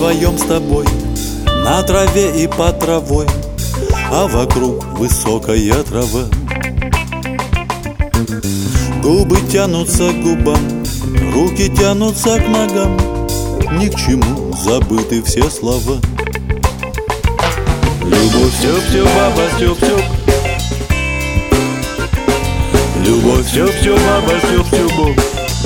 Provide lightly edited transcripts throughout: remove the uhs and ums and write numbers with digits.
вдвоем с тобой на траве и под травой, а вокруг высокая трава. Губы тянутся к губам, руки тянутся к ногам, ни к чему забыты все слова. Любовь, тюп-тюп, баба, тюп-тюп. Любовь, тюп-тюп, баба, тюп-тюп.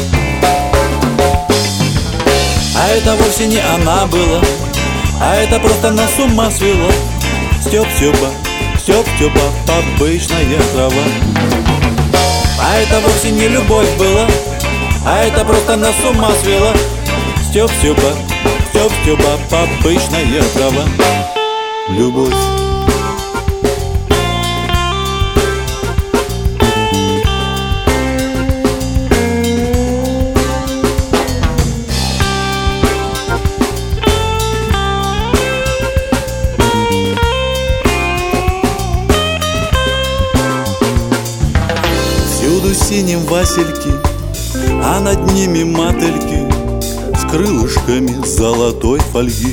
А это вовсе не она была, а это просто нас с ума свела. Стёп-стёпа, стёп-стёпа, обычная трава. А это вовсе не любовь была, а это просто нас с ума свела. Стёп-стёпа, стёп-стёпа, обычная трава. Любовь. Всюду синим васильки, а над ними мотыльки с крылышками золотой фольги.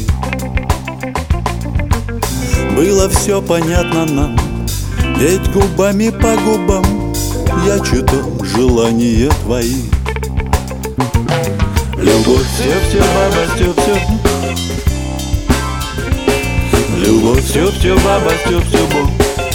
Было все понятно нам, ведь губами по губам я читал желания твои. Любовь, тюп-тюп, баба, тюп-тюп. Любовь, тюп-тюп, баба, тюп-тюп.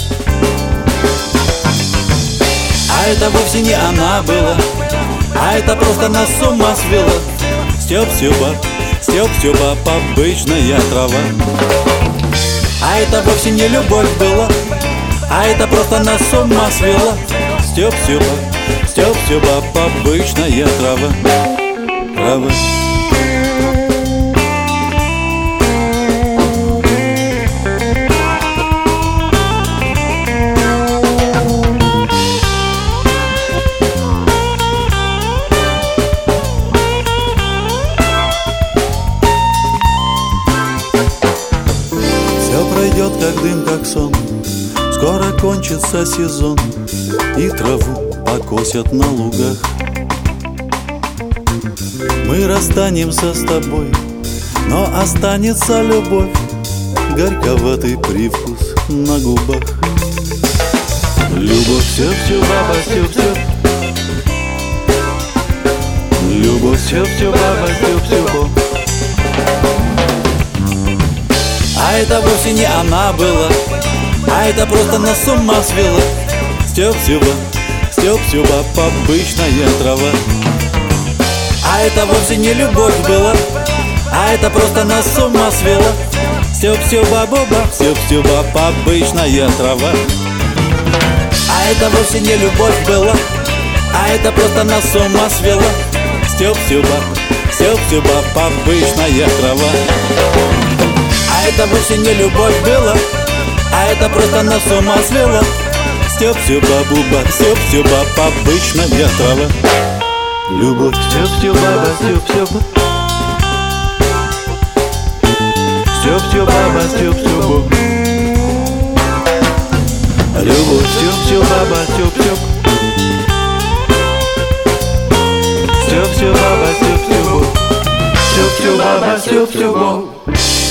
А это вовсе не она была, а это просто нас с ума свела. Стёп-стёпа, стёп-стёпа, обычная трава. А это вовсе не любовь была, а это просто нас с ума свела. Стёп-стёпа, стёп-стёпа, обычная трава. Трава. Пройдет как дым, как сон, скоро кончится сезон, и траву покосят на лугах. Мы расстанемся с тобой, но останется любовь, горьковатый привкус на губах. Любовь, тюп-тюп, баба, тюп-тюп. Любовь, тюп-тюп, баба, тюп-тюп. А это вовсе не она была, а это просто нас с ума свела. Стёп-стёпа, стёп-стёпа, обычная трава. А это вовсе не любовь была, а это просто нас с ума свела. Стёп-стёпа, боба, стёп-стёпа, обычная трава. А это вовсе не любовь была, а это просто нас с ума свела. Стёп-стёпа, стёп-стёпа, обычная трава. А это вовсе не любовь была, а это просто нас с ума свела. Стёп-стёпа, буба, стёп-стёпа, обычная трава. Любовь, стёп-стёп, баба, стёп-стёп. Стёп-стёп, баба, стёп-стёп. Любовь, стёп-стёп, баба, стёп-стёп. Стёп-стёп, баба, стёп-стёп. Стёп-стёп, баба, стёп-стёп.